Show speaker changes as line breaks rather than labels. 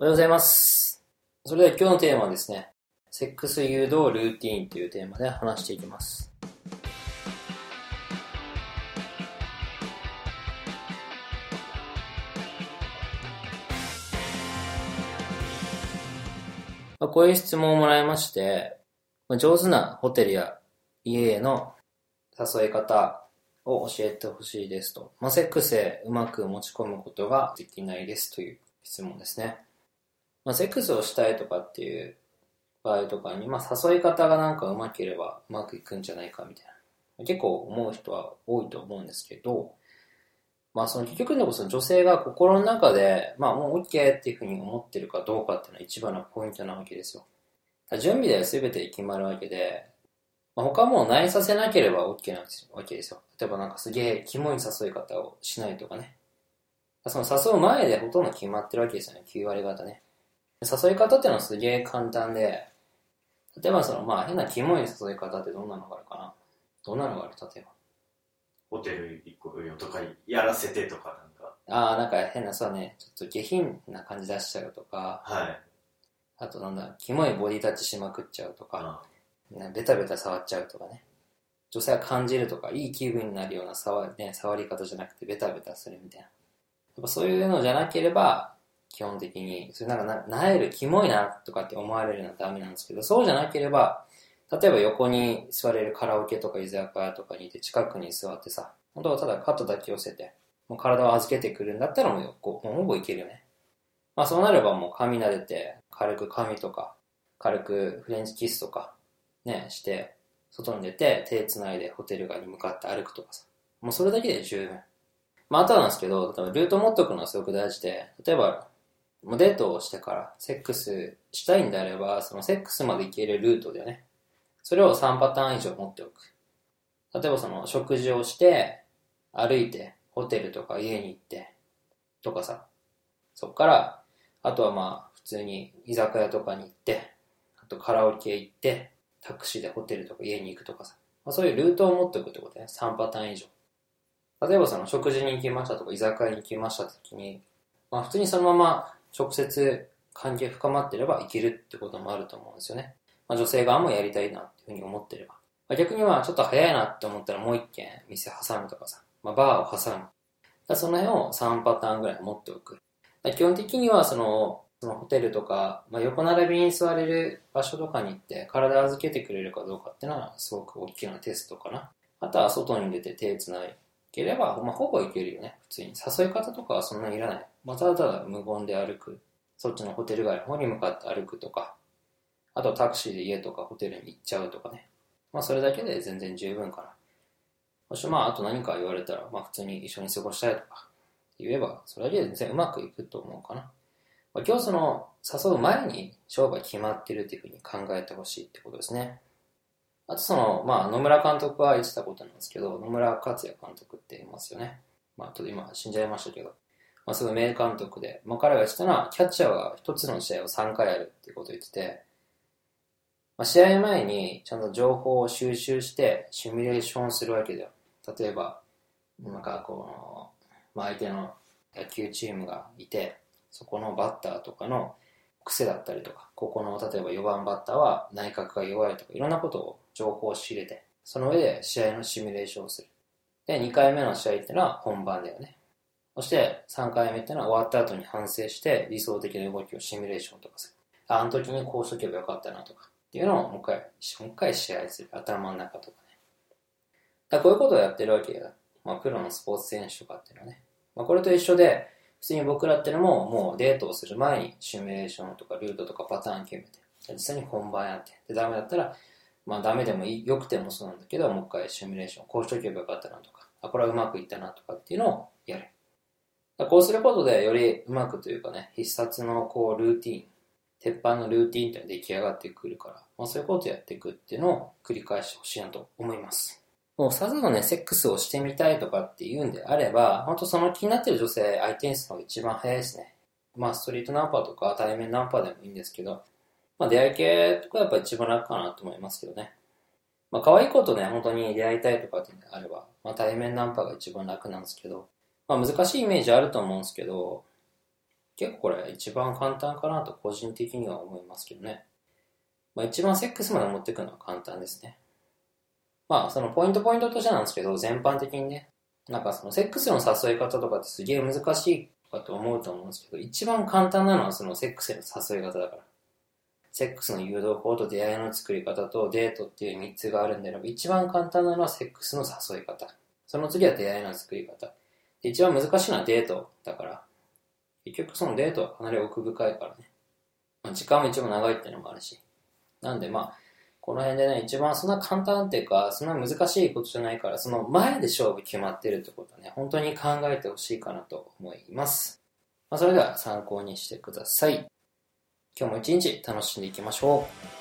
おはようございます。それでは今日のテーマはですね、セックス誘導ルーティーンというテーマで話していきます。こういう質問をもらいまして、上手なホテルや家への誘い方を教えてほしいですと。セックスへうまく持ち込むことができないですという質問ですね。セックスをしたいとかっていう場合とかに、誘い方がなんかうまければうまくいくんじゃないかみたいな。結構思う人は多いと思うんですけど、その結局のその女性が心の中で、もう OK っていうふうに思ってるかどうかっていうのは一番のポイントなわけですよ。準備で全て決まるわけで、他も内させなければ OK なんですよ、わけですよ。例えばなんかすげえキモい誘い方をしないとかね。その誘う前でほとんど決まってるわけですよね、9割方ね。誘い方っていうのはすげえ簡単で、例えば変なキモい誘い方ってどんなのがあるかな。どんなのがある例えば。
ホテル行こうよとかやらせてとかなんか。
なんか変な、そうね、ちょっと下品な感じ出しちゃうとか。
はい。
あとキモいボディタッチしまくっちゃうとか。ベタベタ触っちゃうとかね。女性は感じるとか、いい気分になるような触り方じゃなくてベタベタするみたいな。やっぱそういうのじゃなければ、基本的に、それなえる、キモいなとかって思われるのはダメなんですけど、そうじゃなければ、例えば横に座れるカラオケとか居酒屋とかにいて近くに座ってさ、本当はただ肩だけ寄せて、もう体を預けてくるんだったらもうほぼいけるよね。そうなればもう髪撫でて、軽く髪とか、軽くフレンチキスとか、ね、して、外に出て手繋いでホテル街に向かって歩くとかさ。もうそれだけで十分。あとなんですけど、例えばルート持っておくのはすごく大事で、例えば、もうデートをしてからセックスしたいんであれば、そのセックスまで行けるルートだよね。それを3パターン以上持っておく。例えば食事をして、歩いて、ホテルとか家に行って、とかさ。そっから、あとは普通に居酒屋とかに行って、あとカラオケ行って、タクシーでホテルとか家に行くとかさ。そういうルートを持っておくってことね。3パターン以上。例えば食事に行きましたとか居酒屋に行きましたときに、普通にそのまま直接関係深まってればいけるってこともあると思うんですよね。女性側もやりたいなっていうふうに思ってれば。逆にちょっと早いなって思ったらもう一軒店挟むとかさ、バーを挟む。その辺を3パターンぐらい持っておく。基本的にはそのホテルとか、横並びに座れる場所とかに行って体預けてくれるかどうかっていうのはすごく大きなテストかな。あとは外に出て手つないければ、ほぼいけるよね、普通に。誘い方とかはそんなにいらない。ただただ無言で歩く。そっちのホテル街の方に向かって歩くとか、あとタクシーで家とかホテルに行っちゃうとかね。それだけで全然十分かな。そしてあと何か言われたら、普通に一緒に過ごしたいとか言えば、それだけで全然うまくいくと思うかな。今日誘う前に勝負が決まってるっていうふうに考えてほしいってことですね。あと野村監督は言ってたことなんですけど、野村克也監督って言いますよね。ちょっと今死んじゃいましたけど、すごい名監督で、彼が言ってたのは、キャッチャーが一つの試合を3回やるっていうことを言ってて、試合前にちゃんと情報を収集してシミュレーションするわけだよ。例えば、相手の野球チームがいて、そこのバッターとかの癖だったりとか、ここの例えば4番バッターは内角が弱いとか、いろんなことを情報を仕入れて、その上で試合のシミュレーションをする。で、2回目の試合っていうのは本番だよね。そして3回目っていうのは終わった後に反省して理想的な動きをシミュレーションとかする。あの時にこうしとけばよかったなとかっていうのをもう一回試合する。頭の中とかね。こういうことをやってるわけよ。プロのスポーツ選手とかっていうのはね。これと一緒で、普通に僕らっていうのももうデートをする前にシミュレーションとかルートとかパターン決めて、実際に本番やって、でダメだったら、ダメでも良くてもそうなんだけど、もう一回シミュレーション、こうしとけばよかったなとか、これはうまくいったなとかっていうのをやる。こうすることでよりうまくというかね、必殺のルーティーン、鉄板のルーティーンっていうのが出来上がってくるから、そういうことをやっていくっていうのを繰り返してほしいなと思います。もうさざのね、セックスをしてみたいとかっていうんであれば、本当その気になってる女性相手にするのが一番早いですね。ストリートナンパとか対面ナンパでもいいんですけど、出会い系とかやっぱ一番楽かなと思いますけどね。可愛い子とね、本当に出会いたいとかってあれば、対面ナンパが一番楽なんですけど、難しいイメージあると思うんですけど、 結構これ一番簡単かなと個人的には思いますけどね。一番セックスまで持っていくのは簡単ですね。そのポイントとしてなんですけど、全般的にね、なんかそのセックスの誘い方とかってすげえ難しいかと思うと思うんですけど、一番簡単なのはそのセックスの誘い方だから。セックスの誘導法と出会いの作り方とデートっていう3つがあるんであれば、一番簡単なのはセックスの誘い方。その次は出会いの作り方。で、一番難しいのはデートだから、結局そのデートはかなり奥深いからね。時間も一番長いっていうのもあるし。なんでこの辺でね、一番そんな簡単っていうか、そんな難しいことじゃないから、その前で勝負決まってるってことはね、本当に考えてほしいかなと思います。それでは参考にしてください。今日も一日楽しんでいきましょう。